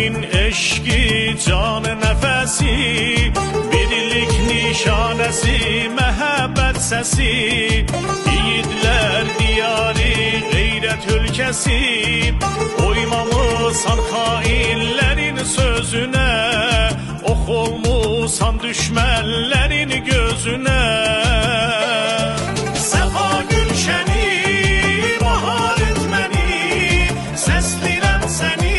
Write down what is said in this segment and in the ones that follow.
Senin eşki can nefesi, birlik nişanesi, mehabbet sesi. Yiğitler diyarı gayret ülkesi, oymamışsan hainlerin sözüne, ok olmuşsan düşmenlerin gözüne. Sefa gülşeni bahar etmeni, seslirem seni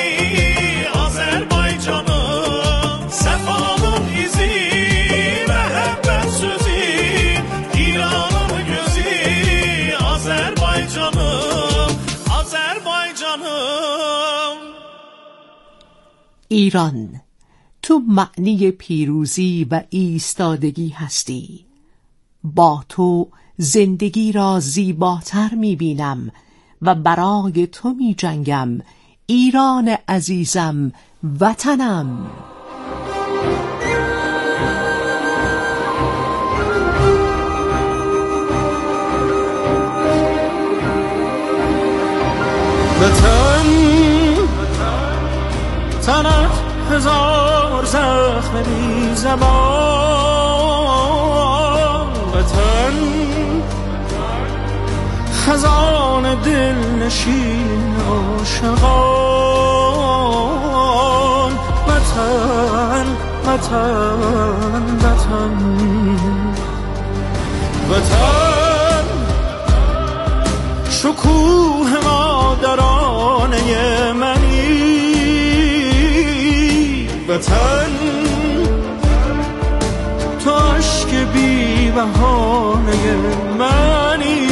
Azerbaycanım. Sefanın izi, mehabbet sözü, İran'ın gözü Azerbaycanım, Azerbaycanım. ایران، تو معنی پیروزی و ایستادگی هستی. با تو زندگی را زیباتر می‌بینم و برای تو می‌جنگم. ایران عزیزم، وطنم. وطن تنت هزار زخم بی زبان، وطن خزان دل نشین عاشقان. وطن وطن وطن وطن شکوه مادرانه منی. وطن تو عشق بی بهانه منی.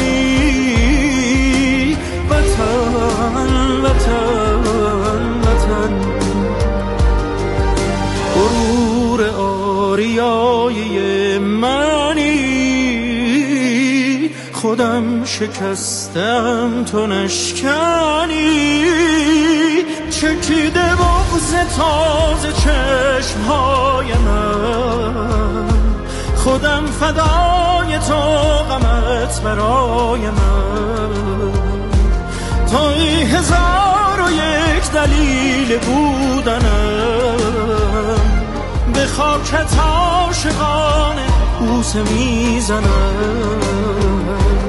وطن وطن وطن غرور آریایی منی. خودم شکستم تو نشکنی، چکیده بغض تازه چشمهای من. خودم فدای تو غمت برای من. توی 1001 دلیل بودنم، به خاکت عاشقانه بوسه میزنم.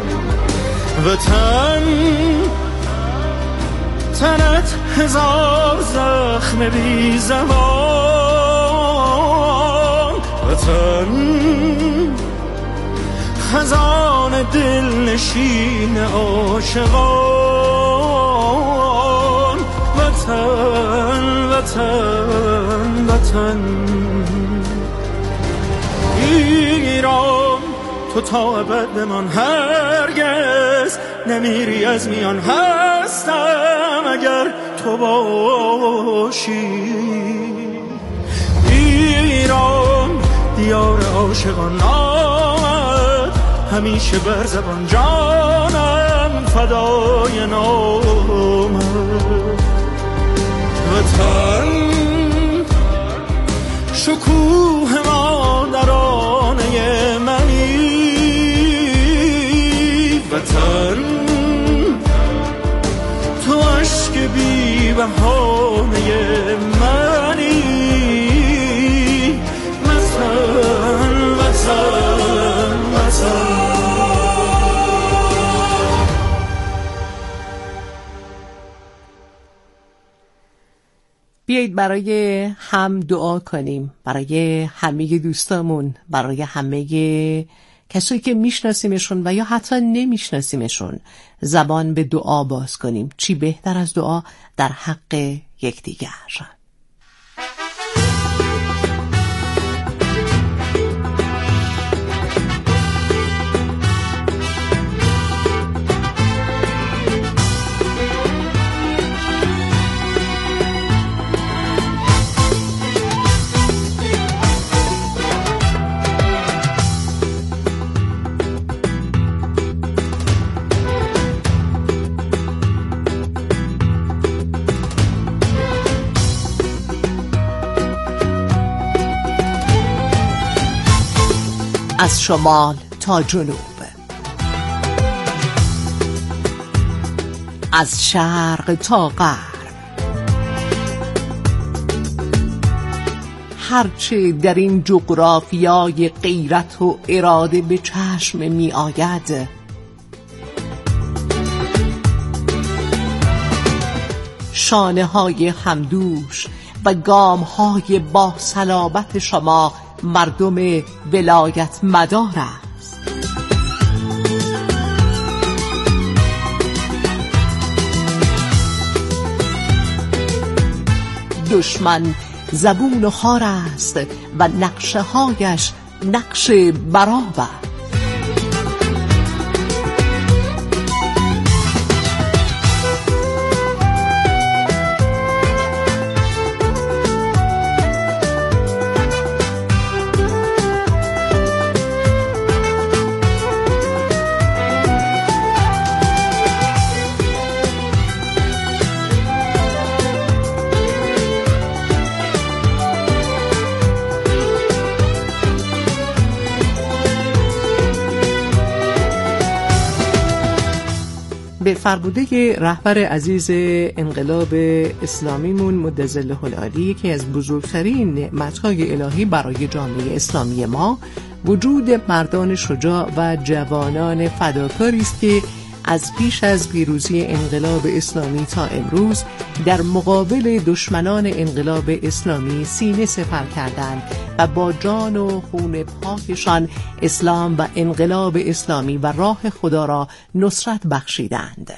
وطن تنت هزار زخم بی زبان، وطن خزان دل نشین عاشقان. وطن وطن وطن ایران، تو تا ابد بمان، هرگز نمیری از میان. هستم اگر تو باشی. ایران دیار عاشقان، آمد همیشه بر زبان. جانم فدای نامت. وطن شکوه مادرانه منی. وطن تو عشق بی بهانه منی. وطن وطن وطن. بیایید برای هم دعا کنیم، برای همه دوستامون، برای همه کسایی که میشناسیمشون و یا حتی نمیشناسیمشون زبان به دعا باز کنیم. چی بهتر از دعا در حق یکدیگر؟ از شمال تا جنوب، از شرق تا غرب، هرچه در این جغرافیای غیرت و اراده به چشم می آید. شانه های همدوش و گام های با صلابت شما مردم ولایت مدار است. دشمن زبون و خار است و نقشه هایش نقش براب است. به فرموده رهبر عزیز انقلاب اسلامیمون مدظله العالی، یکی از بزرگترین نعمت‌های الهی برای جامعه اسلامی ما وجود مردان شجاع و جوانان فداکاری است که از پیش از پیروزی انقلاب اسلامی تا امروز در مقابل دشمنان انقلاب اسلامی سینه سپر کردند و با جان و خون پاکشان اسلام و انقلاب اسلامی و راه خدا را نصرت بخشیدند.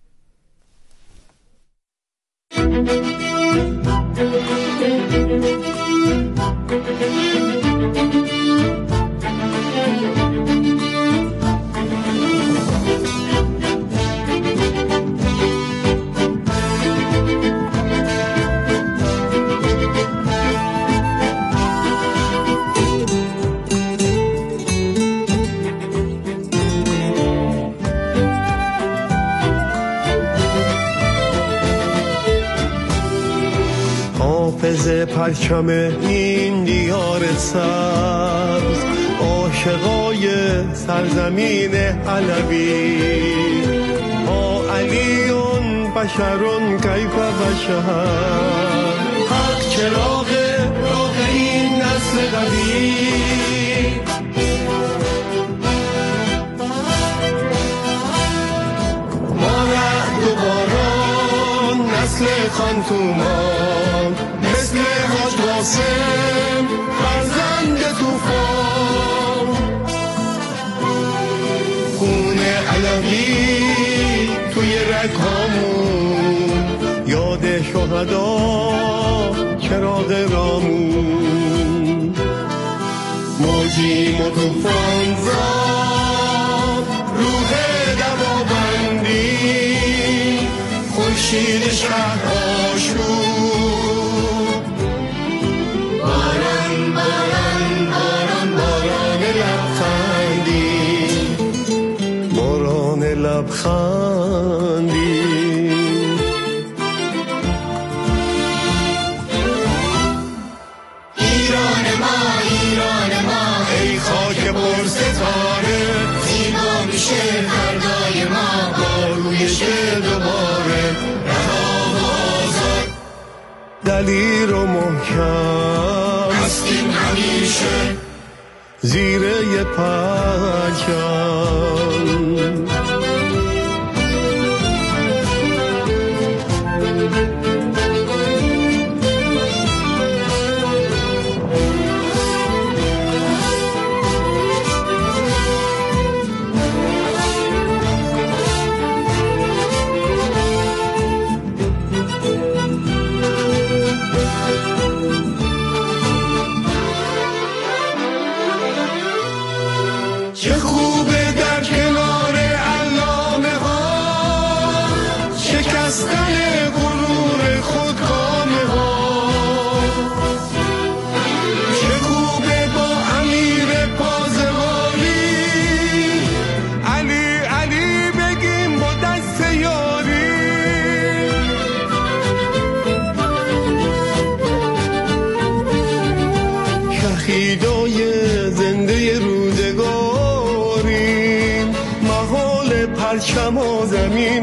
حافظ پرچم این دیار سبز، عاشقای سرزمین علوی، ها علیون بشرون کیف بشر، حق چراغ راه این نسل قوی. ما رعد و باران نسل خانتومان، مثل حاج قاسم فرزند توفان، خون علوی توی رگ‌هامون، یاد شهدا چراغ رامون. موجیم و توفان زاد روح دوابندی، خورشید شهر آشوب. لبخندی ایران ما ای خاک پرستاره، زیبا میشه فردای ما با رویش دوباره. رها و آزاد دلیر و محکم هستیم همیشه زیر یه پرچم. چه خوبه در کنار علامه ها، شکستن غرور خودکامه ها. چه خوبه با امیر پازواری، علی علی بگیم با دست یاری. شهیدای زنده روزگاریم، محال پرچم و زمین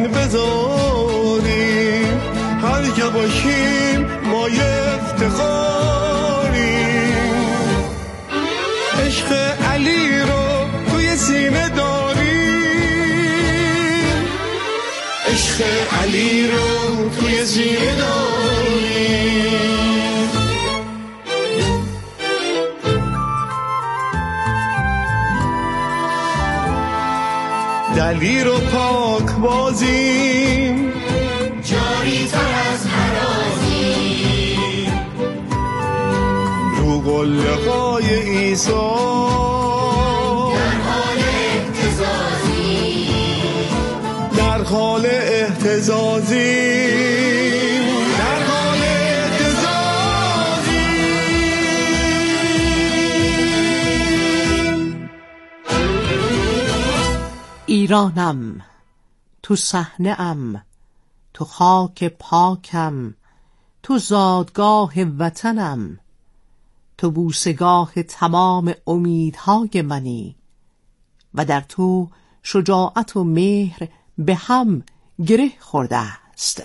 بذاریم. هر جا باشیم ما افتخاریم. عشق علی رو توی سینه داری. دلیر و پاک بازیم، جاری تر از هرازی، رو قله های عیسی در حال اهتزازی، در حال اهتزازی. ایرانم، تو صحنه ام، تو خاک پاکم، تو زادگاه وطنم، تو بوسگاه تمام امیدهای منی و در تو شجاعت و مهر به هم گره خورده است.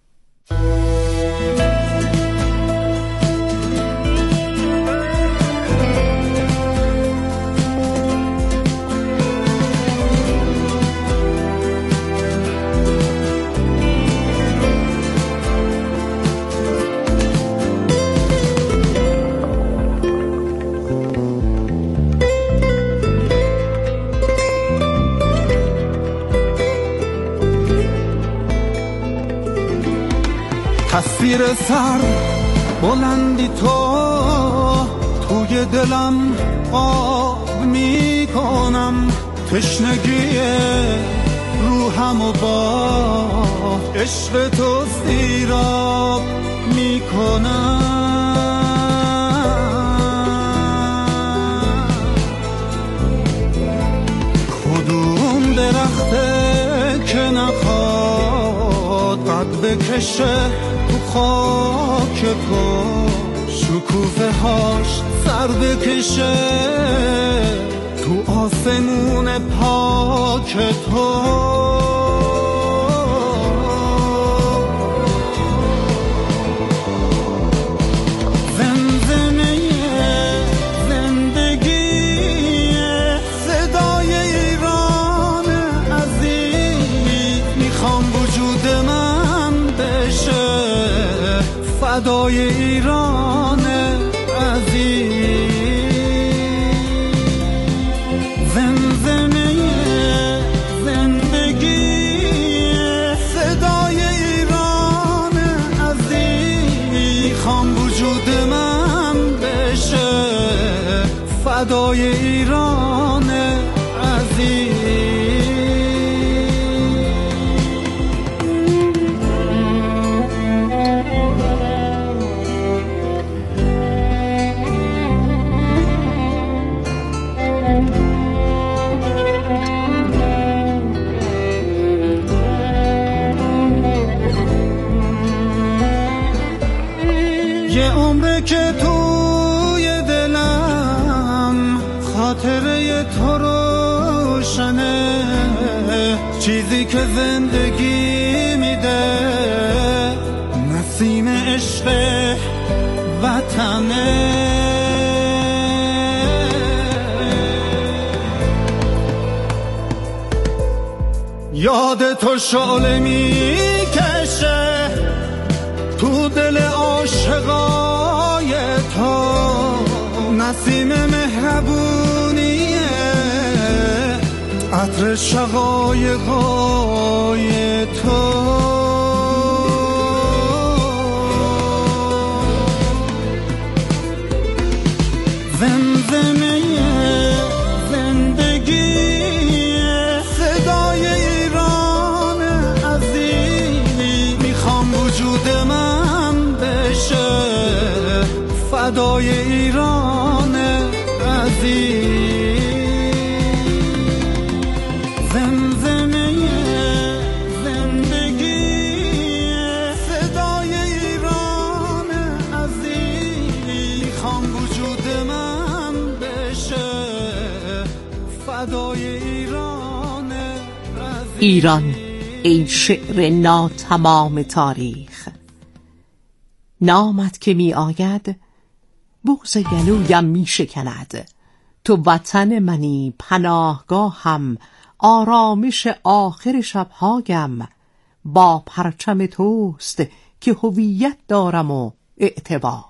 تصویر سر بلندی تو توی دلم آب میکنم، تشنگی روحم و با عشق تو سیراب میکنم. کدوم درخته که نخواد قد بکشه تو خاک تو، شکوفه هاش سر بکشه تو آسمون پاک تو. زمزمه زندگی صدای ایران عزیز، میخوام وجود من بشه فدای ایران عزیز. زمزمه زندگی صدای ایران عزیز، میخوام وجود من بشه فدای ایران عزیز. یه عمره که توی دلم خاطره تو روشنه، چیزی که زندگی میده نسیم عشق وطنه. یاد تو شعله میکشه تو دل عاشقای تو، نسیم مهربونیه عطر شقایقای تو. زمزمه زندگی صدای ایران عزیز، میخوام وجود من بشه فدای ایران عزیز. زمزمه زندگی صدای ایران عزیز، میخوام وجود من بشه فدای ایران عزیز. ایران ای شعر ناتمام تاریخ، نامت که می آید بغض گلویم می شکند. تو وطن منی، پناهگاهم، آرامش آخر شبهایم، با پرچم توست که هویت دارم و اعتبار.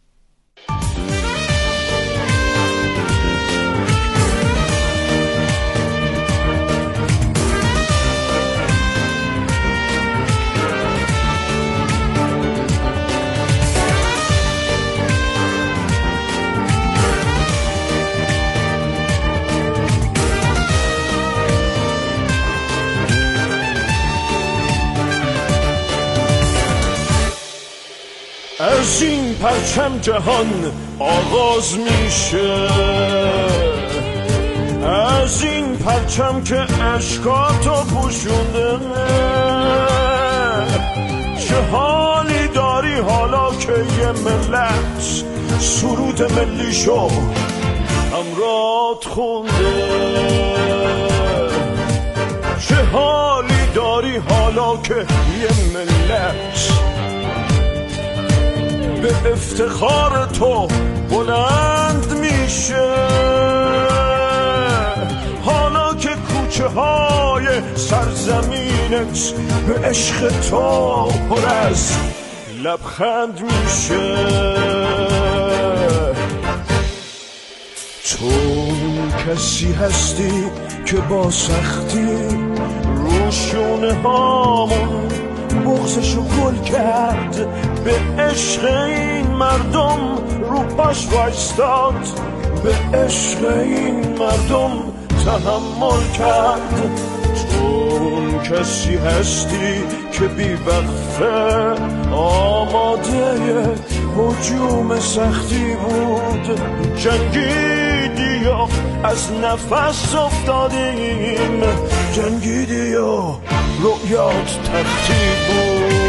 از این پرچم جهان آغاز میشه، از این پرچم که اشکاتو پوشونده. چه حالی داری حالا که یه ملت سرود ملیشو همرات خونده؟ چه حالی داری حالا که یه ملت به افتخار تو بلند میشه؟ حالا که کوچه های سرزمینت به عشق تو پر از لبخند میشه. تو کسی هستی که با سختی رو شونه هامون بغضشو گل کرد، به عشق این مردم رو پاش وایستاد، به عشق این مردم تحمل کرد. تو کسی هستی که بی وقفه آماده هجوم سختی بود، جنگیدی و از نفس افتادیم، جنگیدی و رؤیات تختی بود.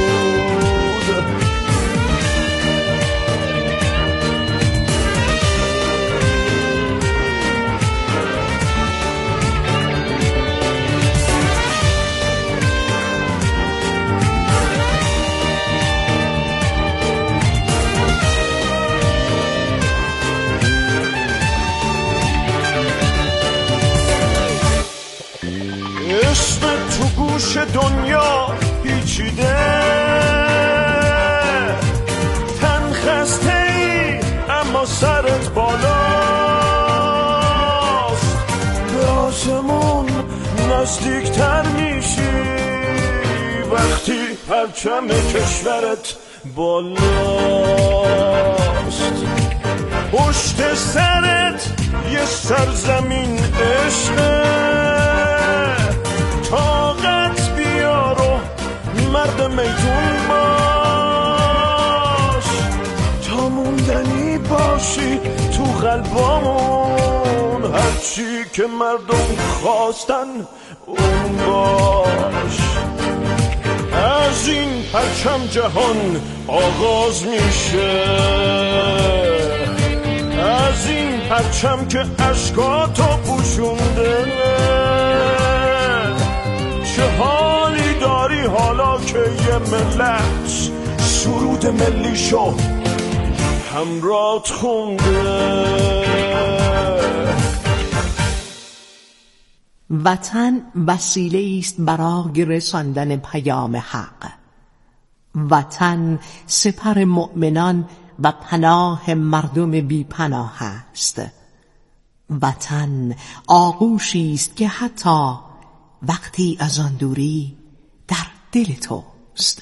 اسم تو گوش دنیا پیچیده، تن خسته ای اما سرت بالاست، به آسمون نزدیکتر میشی وقتی پرچم کشورت بالاست. پشت سرت یه سرزمین عشقه، طاقت بیار و مرد میدون باش، تا موندنی باشی تو قلبامون، هرچی که مردم خواستن اون باش. از این پرچم جهان آغاز میشه، از این پرچم که اشکاتو پوشونده. چه حالی داری حالا که یه ملت سرود ملیشو همرات خونده؟ وطن وسیله است برای رساندن پیام حق. وطن سپر مؤمنان و پناه مردم بی پناه است. وطن آغوشی است که حتی وقتی از آن دوری در دل توست.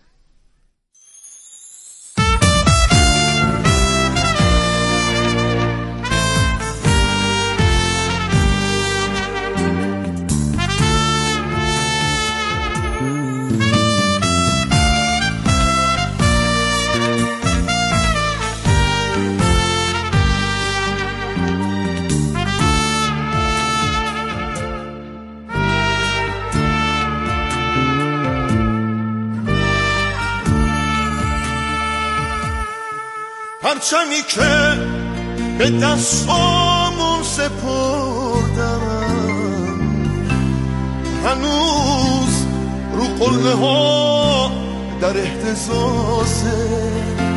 پرچمی که به دستامون سپردم هنوز رو قله ها در اهتزازه.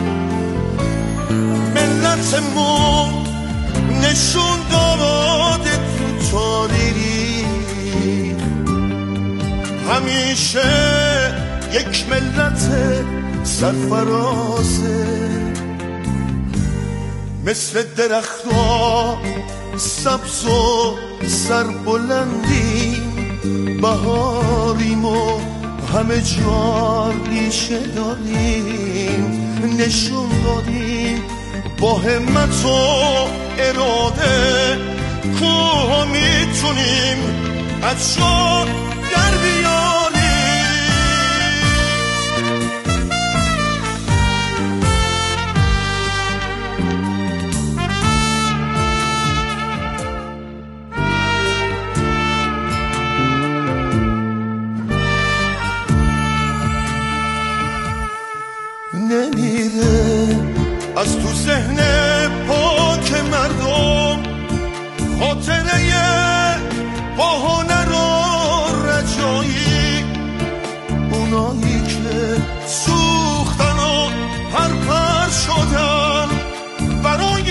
ملتمون نشون داده تو تاریری همیشه یک ملت سرفرازه، مثل درخت‌ها سبز و سربلندیم، بهاریم و همه جا ریشه داریم، نشون دادیم با همت و اراده کوه میتونیم از جا در بیاریم. نمیره از تو ذهن پاک مردم خاطره بهانه را رجایی، اونایی که سوختن و پرپر شدن برای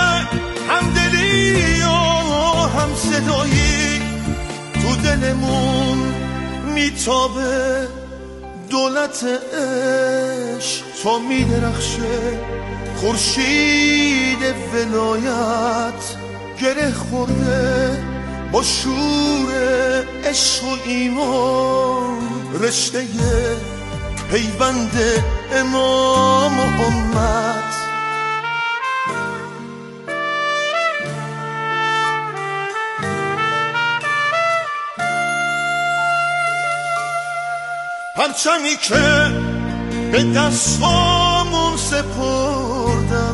همدلی یا همصدایی، تو دلمون میتابه دولت عشق تا میدرخشه خورشید ولایت، گره خورده با شور عشق و ایمان رشته پیوند امام و امت. پرچمی که به دستامون سپردن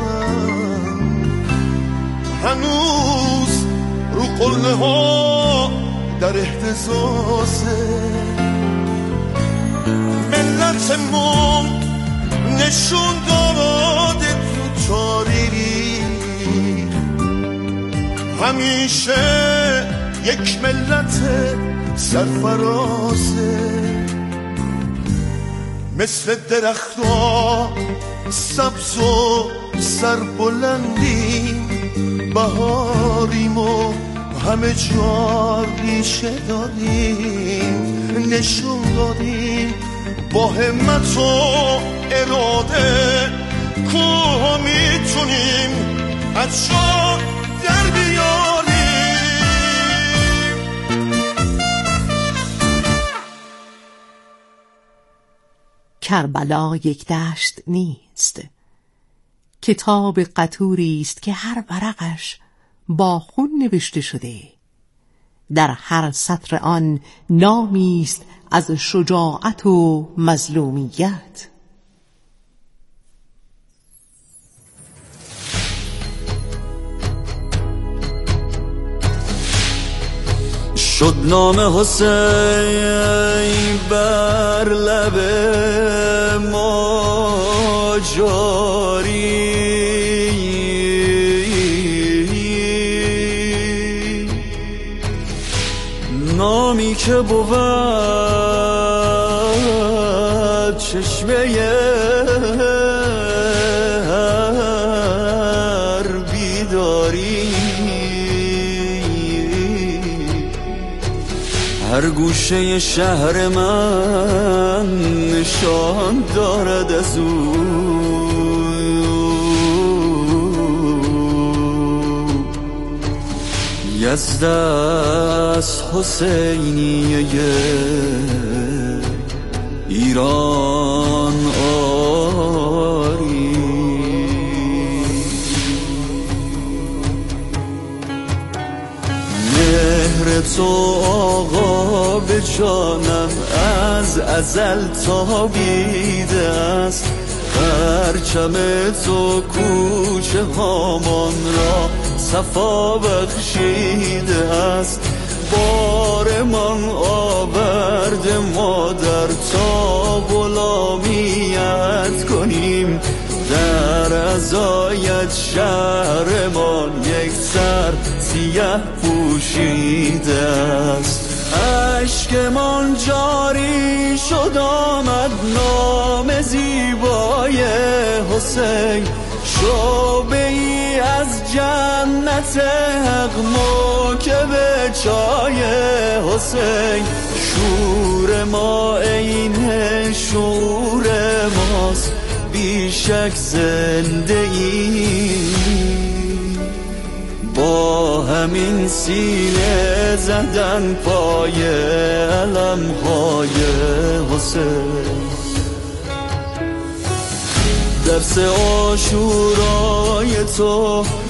هنوز رو قله ها در اهتزازه، ملتمون نشون داده تو تاریخ همیشه یک ملت سرفرازه، مثل درخت‌ها سبز و سربلندیم، بهاریم و همه جا ریشه داریم، نشون دادیم با همت و اراده کوه میتونیم از جا در بیاریم. کربلا یک دشت نیست، کتاب قطوری است که هر ورقش با خون نوشته شده، در هر سطر آن نامی است از شجاعت و مظلومیت. شد نام حسین بر لب ما جاری، نامی که بود چشمه هر بیداری، هر گوشه شهر من نشان دارد از او، یزد از حسینیه ایران آری. مهر تو آقا به جانم از ازل تابیده است، پرچم تو کوچه هامان را صفا بخشیده است، بارمان آورده مادر تا غلامیت کنیم، در ازایت شهرمان یک سر سیه پوشیده است، اشکمان جاری شد آمد نام زیبای حسین، شعبه ای از جنت حق موکب چای حسین، شور ما عین شعور ماست، بیشک زنده ای با همین سینه زدن پای علمهای حسین. درس عاشورای تو